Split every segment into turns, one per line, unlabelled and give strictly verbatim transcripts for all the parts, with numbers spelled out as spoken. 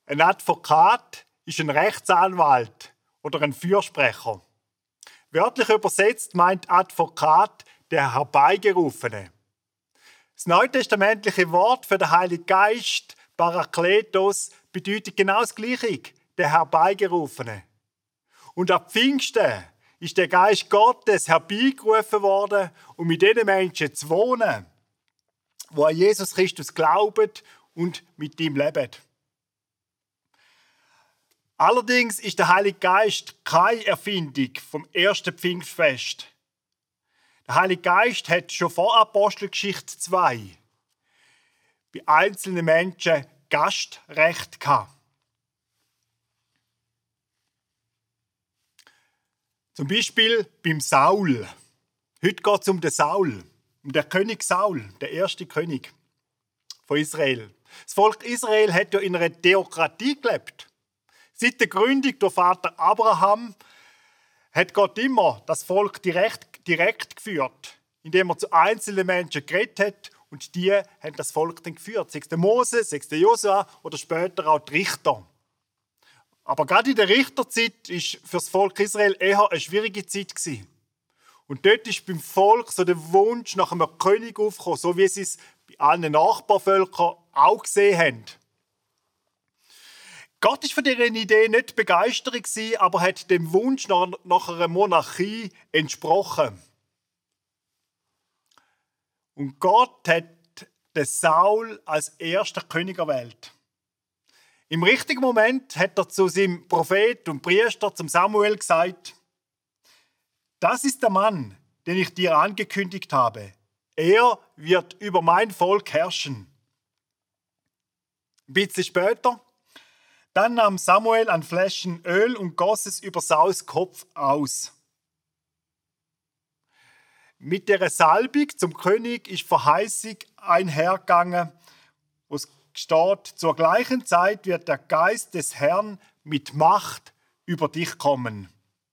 Ein Advokat ist ein Rechtsanwalt oder ein Fürsprecher. Wörtlich übersetzt meint Advokat der Herbeigerufene. Das neutestamentliche Wort für den Heiligen Geist, Parakletos, bedeutet genau das Gleiche, der Herbeigerufene. Und ab Pfingsten ist der Geist Gottes herbeigerufen worden, um mit den Menschen zu wohnen, die an Jesus Christus glauben und mit ihm leben. Allerdings ist der Heilige Geist keine Erfindung vom ersten Pfingstfest. Der Heilige Geist hat schon vor Apostelgeschichte zwei bei einzelnen Menschen Gastrecht gehabt. Zum Beispiel beim Saul. Heute geht es um den Saul, um den König Saul, der erste König von Israel. Das Volk Israel hat ja in einer Theokratie gelebt. Seit der Gründung durch Vater Abraham hat Gott immer das Volk direkt, direkt geführt, indem er zu einzelnen Menschen geredet hat und die haben das Volk dann geführt. Sei es der Mose, sei es der Josua oder später auch die Richter. Aber gerade in der Richterzeit war für das Volk Israel eher eine schwierige Zeit. Und dort ist beim Volk so der Wunsch nach einem König aufgekommen, so wie sie es bei allen Nachbarvölkern auch gesehen haben. Gott war von dieser Idee nicht begeistert, aber hat dem Wunsch nach einer Monarchie entsprochen. Und Gott hat den Saul als erster König erwählt. Im richtigen Moment hat er zu seinem Prophet und Priester, zum Samuel, gesagt: Das ist der Mann, den ich dir angekündigt habe. Er wird über mein Volk herrschen. Ein bisschen später Dann nahm Samuel ein Fläschchen Öl und goss es über Sauls Kopf aus. Mit der Salbung zum König ist Verheißung einhergegangen, wo es steht: Zur gleichen Zeit wird der Geist des Herrn mit Macht über dich kommen.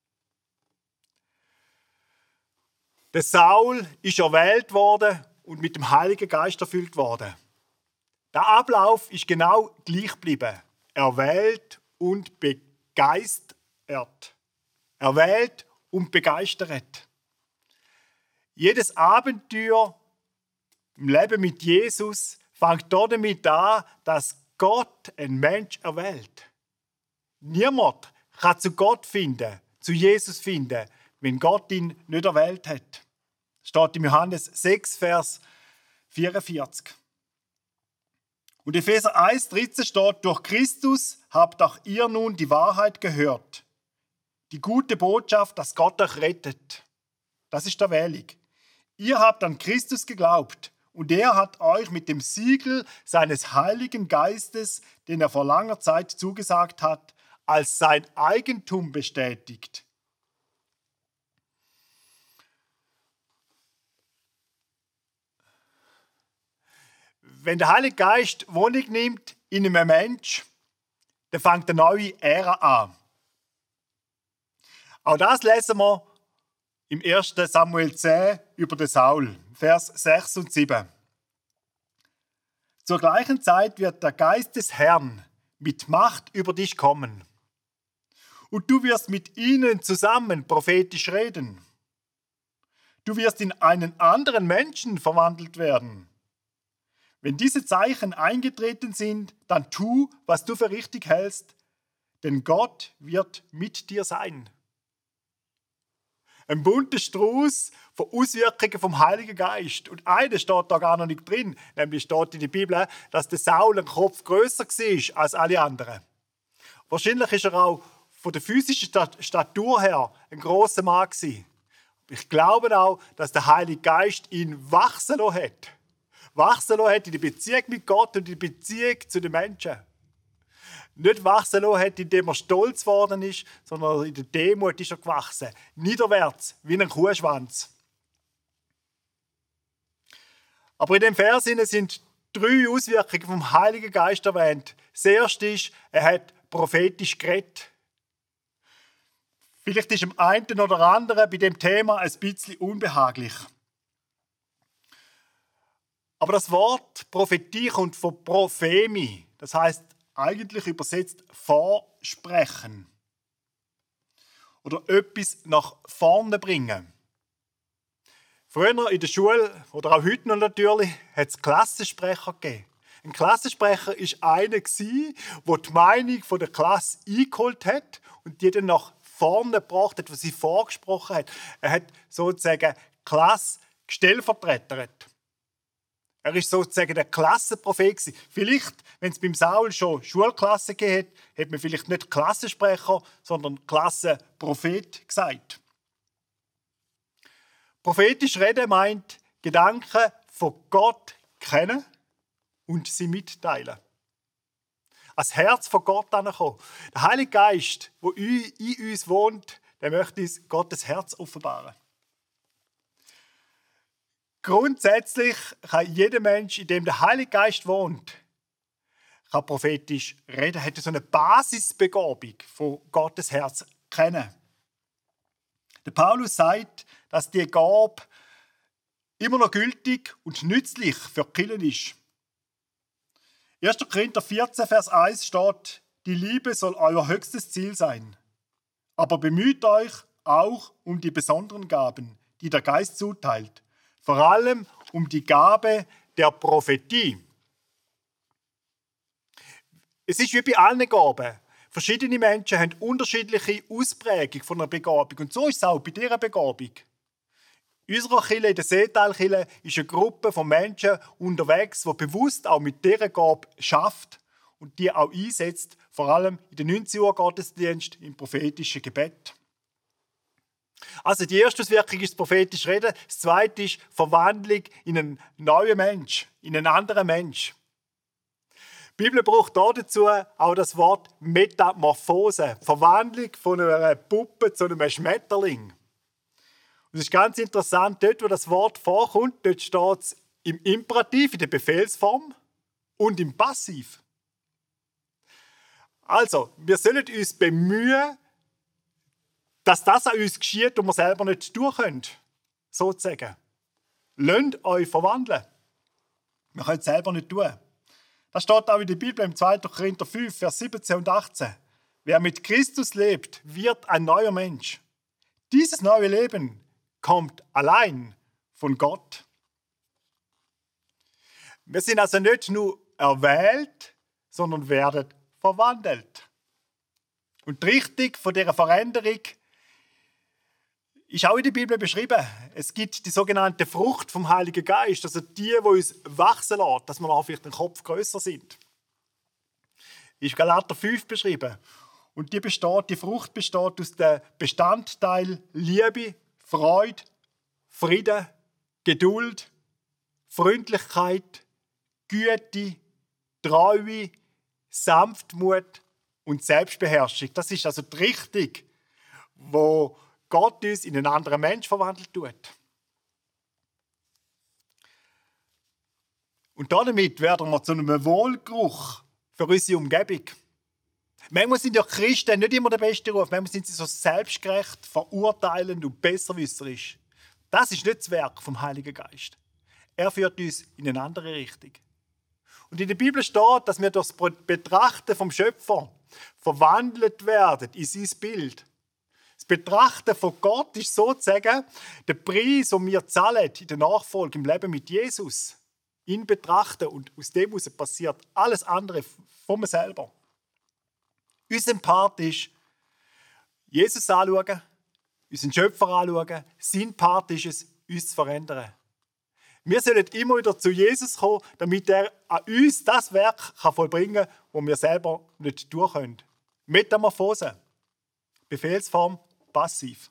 Der Saul ist erwählt worden und mit dem Heiligen Geist erfüllt worden. Der Ablauf ist genau gleich geblieben. Erwählt und begeistert. Erwählt und begeistert. Jedes Abenteuer im Leben mit Jesus fängt damit an, dass Gott einen Mensch erwählt. Niemand kann zu Gott finden, zu Jesus finden, wenn Gott ihn nicht erwählt hat. Das steht im Johannes sechs, Vers vierundvierzig. Und Epheser eins, dreizehn steht: Durch Christus habt auch ihr nun die Wahrheit gehört. Die gute Botschaft, dass Gott euch rettet. Das ist die Erwählung. Ihr habt an Christus geglaubt und er hat euch mit dem Siegel seines Heiligen Geistes, den er vor langer Zeit zugesagt hat, als sein Eigentum bestätigt. Wenn der Heilige Geist Wohnung nimmt in einem Mensch, dann fängt eine neue Ära an. Auch das lesen wir im ersten Samuel zehn über den Saul, Vers sechs und sieben. Zur gleichen Zeit wird der Geist des Herrn mit Macht über dich kommen. Und du wirst mit ihnen zusammen prophetisch reden. Du wirst in einen anderen Menschen verwandelt werden. Wenn diese Zeichen eingetreten sind, dann tu, was du für richtig hältst, denn Gott wird mit dir sein. Ein bunter Strauß von Auswirkungen vom Heiligen Geist. Und eine steht da gar noch nicht drin, nämlich steht in der Bibel, dass der Saul ein Kopf grösser war als alle anderen. Wahrscheinlich ist er auch von der physischen Statur her ein grosser Mann gewesen. Ich glaube auch, dass der Heilige Geist ihn wachsen lassen hat. Wachsen lassen hat in der Beziehung mit Gott und in der Beziehung zu den Menschen. Nicht wachsen lassen hat, indem er stolz geworden ist, sondern in der Demut ist er gewachsen. Niederwärts, wie ein Kuhschwanz. Aber in dem Vers sind drei Auswirkungen vom Heiligen Geist erwähnt. Das erste ist, er hat prophetisch geredet. Vielleicht ist dem einen oder anderen bei dem Thema ein bisschen unbehaglich. Aber das Wort Prophetie kommt von Prophemi, das heißt eigentlich übersetzt vorsprechen. Oder etwas nach vorne bringen. Früher in der Schule, oder auch heute noch natürlich, hat es Klassensprecher gegeben. Ein Klassensprecher war einer, der die Meinung der Klasse eingeholt hat und die dann nach vorne gebracht hat, was sie vorgesprochen hat. Er hat sozusagen die Klasse gestellvertretert. Er war sozusagen der Klassenprophet. Vielleicht, wenn es beim Saul schon Schulklassen gegeben hat, hat man vielleicht nicht Klassensprecher, sondern Klassenprophet gesagt. Prophetisch reden meint Gedanken von Gott kennen und sie mitteilen. Ans Herz von Gott herankommen. Der Heilige Geist, der in uns wohnt, der möchte uns Gottes Herz offenbaren. Grundsätzlich kann jeder Mensch, in dem der Heilige Geist wohnt, kann prophetisch reden, hat so eine Basisbegabung von Gottes Herz kennen. Der Paulus sagt, dass die Gabe immer noch gültig und nützlich für die Kirche ist. erster Korinther vierzehn, Vers eins steht, die Liebe soll euer höchstes Ziel sein. Aber bemüht euch auch um die besonderen Gaben, die der Geist zuteilt. Vor allem um die Gabe der Prophetie. Es ist wie bei allen Gaben. Verschiedene Menschen haben unterschiedliche Ausprägungen von einer Begabung. Und so ist es auch bei dieser Begabung. In unserer Kirche, in der Seetalkirche, ist eine Gruppe von Menschen unterwegs, die bewusst auch mit dieser Gabe schafft und die auch einsetzt, vor allem in den neunzehn Uhr Gottesdienst im prophetischen Gebet. Also die erste Auswirkung ist das prophetische Reden, das zweite ist Verwandlung in einen neuen Mensch, in einen anderen Mensch. Die Bibel braucht dazu auch das Wort Metamorphose, Verwandlung von einer Puppe zu einem Schmetterling. Und es ist ganz interessant, dort wo das Wort vorkommt, dort steht es im Imperativ, in der Befehlsform und im Passiv. Also, wir sollen uns bemühen, dass das an uns geschieht und wir selber nicht tun können. Sozusagen. Lasst euch verwandeln. Wir können es selber nicht tun. Das steht auch in der Bibel im zweiten Korinther fünf, Vers siebzehn und achtzehn. Wer mit Christus lebt, wird ein neuer Mensch. Dieses neue Leben kommt allein von Gott. Wir sind also nicht nur erwählt, sondern werden verwandelt. Und die Richtung von dieser Veränderung ist auch in der Bibel beschrieben. Es gibt die sogenannte Frucht vom Heiligen Geist, also die, die uns wachsen lässt, dass wir auch vielleicht den Kopf grösser sind. Ist Galater fünf beschrieben. Und die, besteht, die Frucht besteht aus den Bestandteilen Liebe, Freude, Frieden, Geduld, Freundlichkeit, Güte, Treue, Sanftmut und Selbstbeherrschung. Das ist also die Richtung, wo Gott uns in einen anderen Mensch verwandelt tut. Und damit werden wir zu einem Wohlgeruch für unsere Umgebung. Manchmal sind ja Christen nicht immer der beste Ruf, manchmal sind sie so selbstgerecht, verurteilend und besserwisserisch. Das ist nicht das Werk vom Heiligen Geist. Er führt uns in eine andere Richtung. Und in der Bibel steht, dass wir durch das Betrachten vom Schöpfer verwandelt werden in sein Bild. Das Betrachten von Gott ist sozusagen der Preis, den wir zahlen in der Nachfolge, im Leben mit Jesus. Ihn betrachten und aus dem heraus passiert alles andere von mir selber. Unser Part ist, Jesus anschauen, unseren Schöpfer anschauen. Sein Part ist es, uns zu verändern. Wir sollen immer wieder zu Jesus kommen, damit er an uns das Werk vollbringen kann, das wir selber nicht tun können. Metamorphose. Befehlsform, passiv.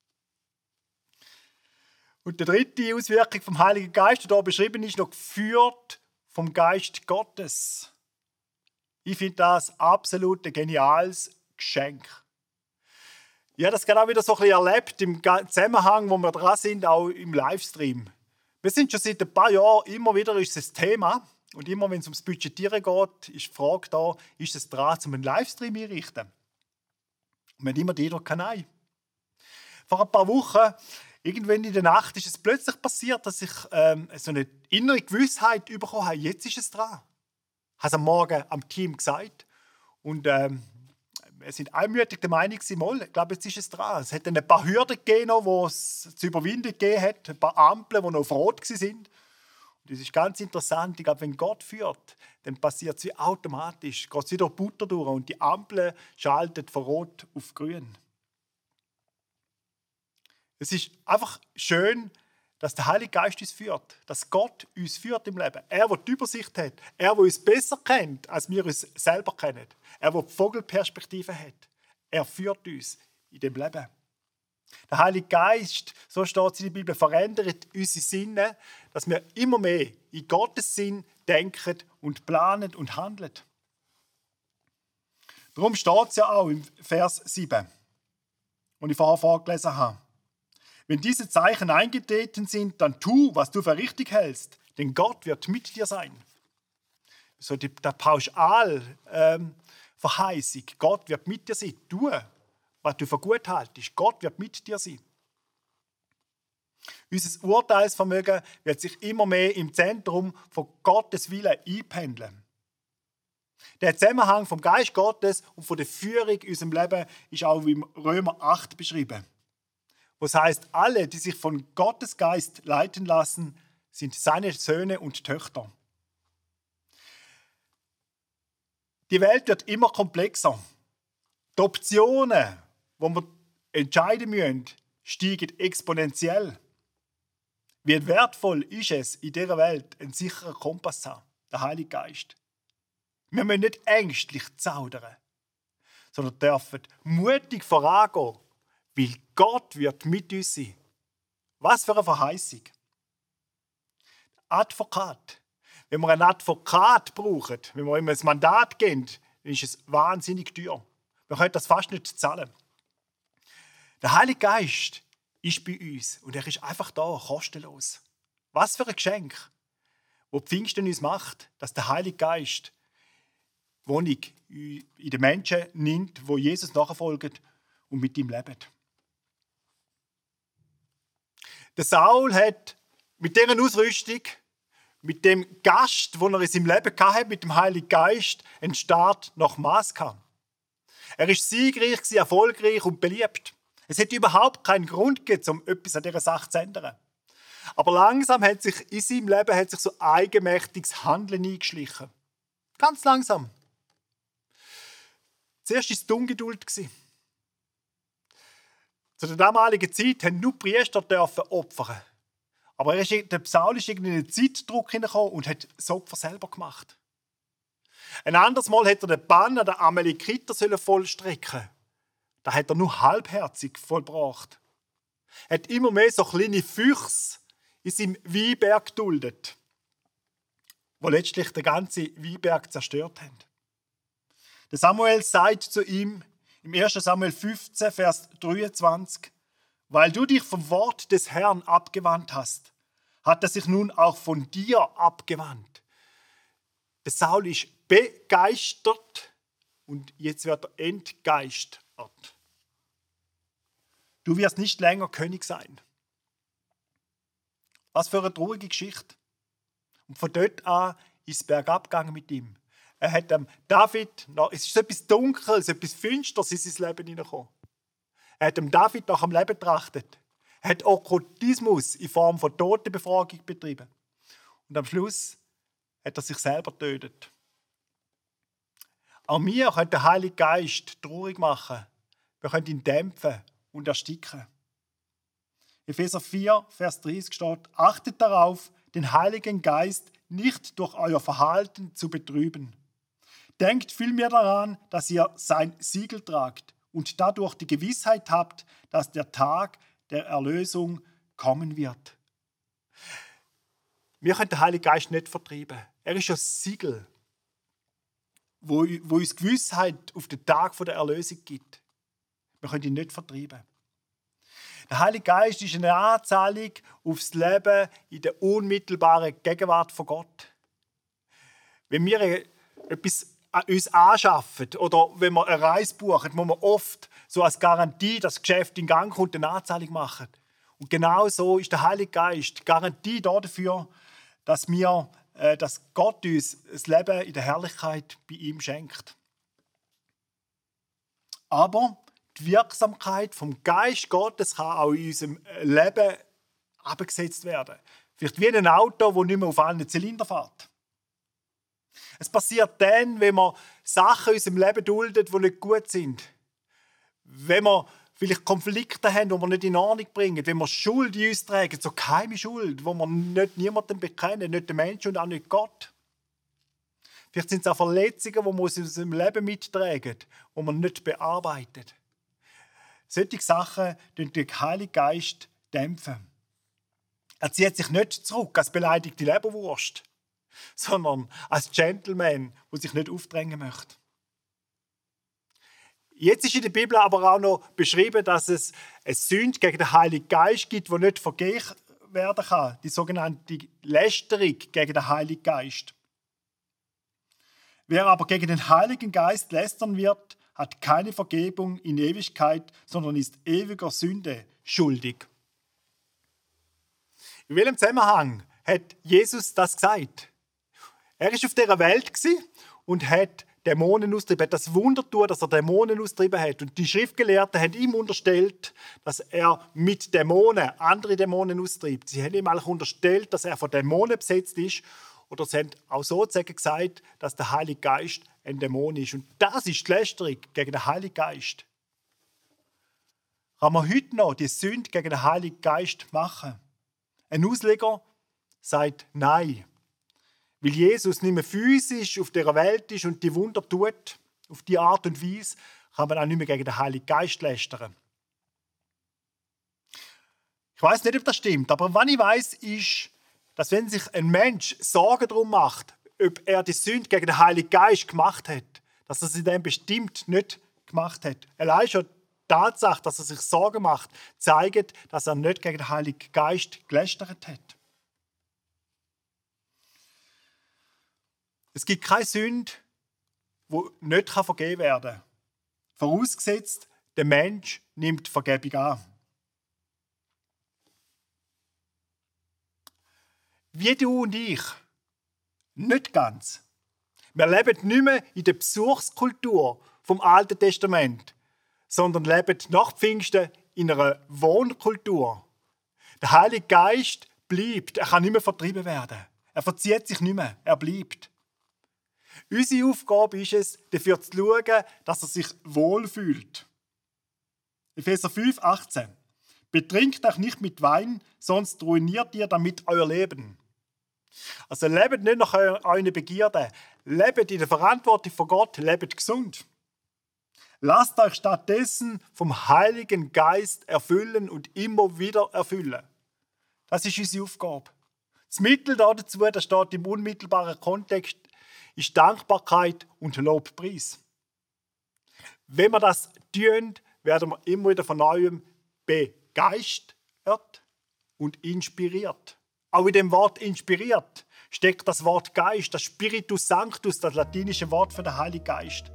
Und die dritte Auswirkung vom Heiligen Geist, die hier beschrieben ist, noch geführt vom Geist Gottes. Ich finde das absolut ein geniales Geschenk. Ich habe das genau wieder so ein bisschen erlebt im Zusammenhang, wo wir dran sind, auch im Livestream. Wir sind schon seit ein paar Jahren, immer wieder ist es ein Thema. Und immer, wenn es ums Budgetieren geht, ist die Frage da, ist es dran, um einen Livestream einzurichten? Und wir haben immer die Eindruck, nein. Vor ein paar Wochen, irgendwann in der Nacht, ist es plötzlich passiert, dass ich ähm, so eine innere Gewissheit bekommen habe, jetzt ist es dran. Ich habe es am Morgen am Team gesagt. Und ähm, wir sind einmütig der Meinung, mal, ich glaube, jetzt ist es dran. Es hat ein paar Hürden gegeben, die es zu überwinden gegeben hat, ein paar Ampeln, die noch auf Rot waren. Und das ist ganz interessant. Ich glaube, wenn Gott führt, dann passiert es wie automatisch. Geht es wieder Butter durch und die Ampel schaltet von Rot auf Grün. Es ist einfach schön, dass der Heilige Geist uns führt, dass Gott uns führt im Leben. Er, der die Übersicht hat, er, der uns besser kennt, als wir uns selber kennen. Er, der die Vogelperspektive hat. Er führt uns in dem Leben. Der Heilige Geist, so steht es in der Bibel, verändert unsere Sinne, dass wir immer mehr in Gottes Sinn denken und planen und handeln. Darum steht es ja auch im Vers sieben, den ich vorher vorgelesen habe. Wenn diese Zeichen eingetreten sind, dann tu, was du für richtig hältst, denn Gott wird mit dir sein. So die, der Pauschal ähm, Verheißung, Gott wird mit dir sein. Tu, was du für gut haltest. Gott wird mit dir sein. Unser Urteilsvermögen wird sich immer mehr im Zentrum von Gottes Willen einpendeln. Der Zusammenhang vom Geist Gottes und von der Führung in unserem Leben ist auch im Römer acht beschrieben. Was heißt, alle, die sich von Gottes Geist leiten lassen, sind seine Söhne und Töchter. Die Welt wird immer komplexer. Die Optionen, die wir entscheiden müssen, steigen exponentiell. Wie wertvoll ist es, in dieser Welt einen sicheren Kompass zu haben, der Heilige Geist. Wir müssen nicht ängstlich zaudern, sondern dürfen mutig vorangehen, weil Gott wird mit uns sein. Was für eine Verheißung. Advokat. Wenn wir einen Advokat brauchen, wenn wir ihm ein Mandat geben, dann ist es wahnsinnig teuer. Wir können das fast nicht zahlen. Der Heilige Geist ist bei uns und er ist einfach da, kostenlos. Was für ein Geschenk, das Pfingsten uns macht, dass der Heilige Geist Wohnung in den Menschen nimmt, wo Jesus nachfolgen und mit ihm leben. Der Saul hat mit dieser Ausrüstung, mit dem Gast, den er in seinem Leben hatte, mit dem Heiligen Geist, einen Start nach Maß gehabt. Er war siegreich, erfolgreich und beliebt. Es hätte überhaupt keinen Grund gegeben, um etwas an dieser Sache zu ändern. Aber langsam hat sich in seinem Leben hat sich so eigenmächtiges Handeln eingeschlichen. Ganz langsam. Zuerst war es die Ungeduld. Zu der damaligen Zeit haben nur Priester dürfen opfern. Aber er ist, der Saul ist in einen Zeitdruck hineingekommen und hat das Opfer selber gemacht. Ein anderes Mal hätte er den Bann an den Amalekiter vollstrecken. Da hat er nur halbherzig vollbracht. Er hat immer mehr so kleine Füchse in seinem Weinberg geduldet, die letztlich den ganzen Weinberg zerstört haben. Der Samuel sagt zu ihm im ersten Samuel fünfzehn, Vers dreiundzwanzig, weil du dich vom Wort des Herrn abgewandt hast, hat er sich nun auch von dir abgewandt. Der Saul ist begeistert und jetzt wird er entgeistert. Du wirst nicht länger König sein. Was für eine traurige Geschichte. Und von dort an ist es bergab gegangen mit ihm. Er hat dem David, es ist etwas Dunkles, etwas Finsteres in sein Leben hineingekommen. Er hat dem David nach dem Leben getrachtet. Er hat Okkultismus in Form von Totenbefragung betrieben. Und am Schluss hat er sich selber getötet. Auch wir können den Heiligen Geist traurig machen. Wir können ihn dämpfen und ersticken. Epheser vier, Vers dreißig steht, achtet darauf, den Heiligen Geist nicht durch euer Verhalten zu betrüben. Denkt vielmehr daran, dass ihr sein Siegel tragt und dadurch die Gewissheit habt, dass der Tag der Erlösung kommen wird. Wir können den Heiligen Geist nicht vertreiben. Er ist das Siegel, wo, wo uns Gewissheit auf den Tag der Erlösung gibt. Wir können ihn nicht vertreiben. Der Heilige Geist ist eine Anzahlung auf das Leben in der unmittelbaren Gegenwart von Gott. Wenn wir etwas uns anschaffen oder wenn wir eine Reise buchen, muss man oft so als Garantie, dass das Geschäft in Gang kommt, eine Anzahlung machen. Und genau so ist der Heilige Geist Garantie dafür, dass, wir, äh, dass Gott uns das Leben in der Herrlichkeit bei ihm schenkt. Aber die Wirksamkeit vom Geist Gottes kann auch in unserem Leben abgesetzt werden. Vielleicht wie ein Auto, das nicht mehr auf allen Zylindern fährt. Es passiert dann, wenn man Sachen in unserem Leben duldet, die nicht gut sind. Wenn wir vielleicht Konflikte haben, die wir nicht in Ordnung bringen. Wenn wir Schuld in uns tragen, so geheime Schuld, die wir nicht niemandem bekennen, nicht den Menschen und auch nicht Gott. Vielleicht sind es auch Verletzungen, die wir aus unserem Leben mittragen, die wir nicht bearbeiten. Solche Sachen dämpfen den Heiligen Geist dämpfen. Er zieht sich nicht zurück als beleidigte Leberwurst, sondern als Gentleman, der sich nicht aufdrängen möchte. Jetzt ist in der Bibel aber auch noch beschrieben, dass es eine Sünde gegen den Heiligen Geist gibt, die nicht vergeben werden kann. Die sogenannte Lästerung gegen den Heiligen Geist. Wer aber gegen den Heiligen Geist lästern wird, hat keine Vergebung in Ewigkeit, sondern ist ewiger Sünde schuldig. In welchem Zusammenhang hat Jesus das gesagt? Er war auf dieser Welt und hat Dämonen austrieben, hat das Wunder tun, dass er Dämonen austrieben hat. Und die Schriftgelehrten haben ihm unterstellt, dass er mit Dämonen andere Dämonen austreibt. Sie haben ihm eigentlich unterstellt, dass er von Dämonen besetzt ist. Oder sie haben auch sozusagen gesagt, dass der Heilige Geist ein Dämon ist. Und das ist die Lästerung gegen den Heiligen Geist. Kann man heute noch die Sünde gegen den Heiligen Geist machen? Ein Ausleger sagt Nein. Weil Jesus nicht mehr physisch auf dieser Welt ist und die Wunder tut, auf die Art und Weise, kann man auch nicht mehr gegen den Heiligen Geist lästern. Ich weiß nicht, ob das stimmt, aber was ich weiß, ist, dass wenn sich ein Mensch Sorgen darum macht, ob er die Sünde gegen den Heiligen Geist gemacht hat, dass er sie dann bestimmt nicht gemacht hat. Allein schon die Tatsache, dass er sich Sorgen macht, zeigt, dass er nicht gegen den Heiligen Geist gelästert hat. Es gibt keine Sünde, die nicht vergeben werden kann. Vorausgesetzt, der Mensch nimmt Vergebung an. Wie du und ich. Nicht ganz. Wir leben nicht mehr in der Besuchskultur vom Alten Testament, sondern leben nach Pfingsten in einer Wohnkultur. Der Heilige Geist bleibt. Er kann nicht mehr vertrieben werden. Er verzieht sich nicht mehr. Er bleibt. Unsere Aufgabe ist es, dafür zu schauen, dass er sich wohlfühlt. Epheser fünf, achtzehn. Betrinkt euch nicht mit Wein, sonst ruiniert ihr damit euer Leben. Also lebt nicht nach euren Begierden. Lebt in der Verantwortung von Gott. Lebt gesund. Lasst euch stattdessen vom Heiligen Geist erfüllen und immer wieder erfüllen. Das ist unsere Aufgabe. Das Mittel dazu, das steht im unmittelbaren Kontext, ist Dankbarkeit und Lobpreis. Wenn wir das tun, werden wir immer wieder von Neuem begeistert und inspiriert. Auch in dem Wort inspiriert steckt das Wort Geist, das Spiritus Sanctus, das latinische Wort für den Heiligen Geist.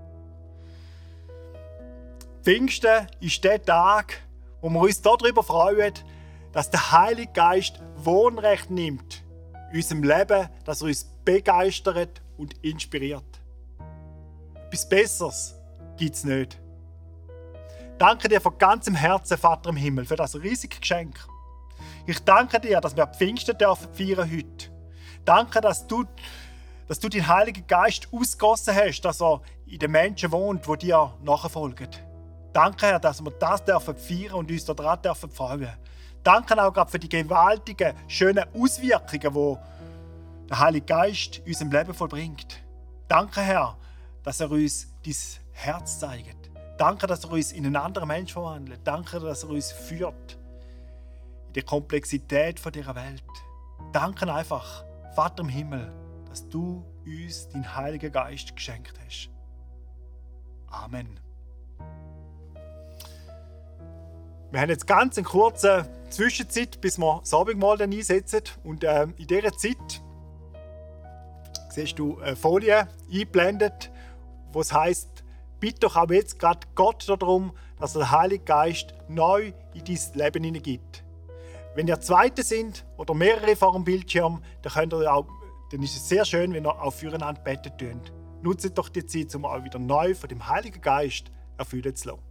Pfingsten ist der Tag, wo wir uns darüber freuen, dass der Heilige Geist Wohnrecht nimmt in unserem Leben, dass er uns begeistert und inspiriert. Etwas Besseres gibt es nicht. Danke dir von ganzem Herzen, Vater im Himmel, für das riesige Geschenk. Ich danke dir, dass wir Pfingsten dürfen feiern heute. Danke, dass du, dass du den Heiligen Geist ausgegossen hast, dass er in den Menschen wohnt, die dir nachfolgen. Danke, Herr, dass wir das dürfen feiern und uns daran dürfen freuen. Danke auch gerade für die gewaltigen, schönen Auswirkungen, die der Heilige Geist in unserem Leben vollbringt. Danke, Herr, dass er uns dein Herz zeigt. Danke, dass er uns in einen anderen Menschen verwandelt. Danke, dass er uns führt in die Komplexität dieser Welt. Danke einfach, Vater im Himmel, dass du uns deinen Heiligen Geist geschenkt hast. Amen. Wir haben jetzt ganz eine kurze Zwischenzeit, bis wir das Abendmahl dann einsetzen. Und äh, in dieser Zeit siehst du eine Folie eingeblendet, wo es heisst, bitte doch auch jetzt gerade Gott darum, dass er den Heiligen Geist neu in dein Leben hineingibt. Wenn ihr Zweite sind oder mehrere vor dem Bildschirm, dann, könnt ihr auch, dann ist es sehr schön, wenn ihr auch füreinander beten könnt. Nutzt doch die Zeit, um auch wieder neu von dem Heiligen Geist erfüllen zu lassen.